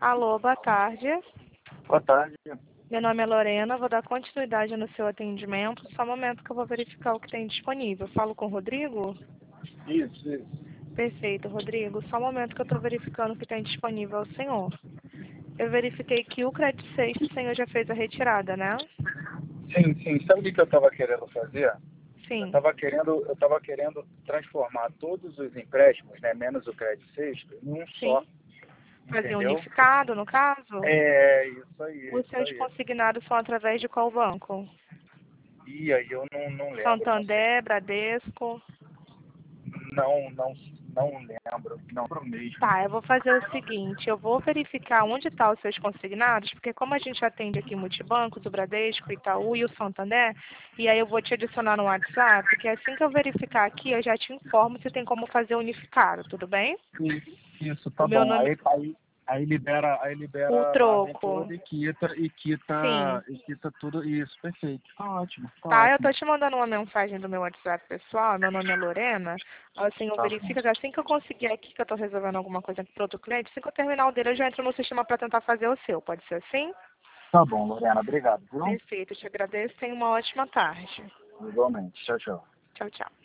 Alô, boa tarde. Boa tarde. Meu nome é Lorena, vou dar continuidade no seu atendimento. Só um momento que eu vou verificar o que tem disponível. Falo com o Rodrigo? Isso. Perfeito, Rodrigo. Só um momento que eu estou verificando o que tem disponível ao senhor. Eu verifiquei que o Credit Safe o senhor já fez a retirada, né? Sim. Sabe o que eu estava querendo fazer? Eu Sim. estava querendo transformar todos os empréstimos, né, menos o crédito sexto, em um só. Sim. Fazer Entendeu? unificado, no caso? É, isso aí, Os isso seus aí. consignados são através de qual banco? E aí eu não lembro, não sei. Santander, Bradesco? Não lembro. Não lembro mesmo. Tá, eu vou fazer o seguinte, eu vou verificar onde estão os seus consignados, porque como a gente atende aqui multibancos, o Bradesco, o Itaú e o Santander, e aí eu vou te adicionar no WhatsApp, que assim que eu verificar aqui, eu já te informo se tem como fazer unificado, tudo bem? Isso, O tá meu bom. nome... Aí libera O a margem troco. toda e Sim. quita tudo isso. Perfeito. Tá ótimo, tá Tá, eu tô ótimo. te mandando uma mensagem do meu WhatsApp pessoal, meu nome é Lorena. Assim, eu Tá bom. verifico que assim que eu conseguir aqui, que eu tô resolvendo alguma coisa para outro cliente, assim que eu terminar o dele, eu já entro no sistema para tentar fazer o seu. Pode ser assim? Tá bom, Lorena. Obrigado, viu? Perfeito, te agradeço. Tenha uma ótima tarde. Igualmente. Tchau, tchau. Tchau, tchau.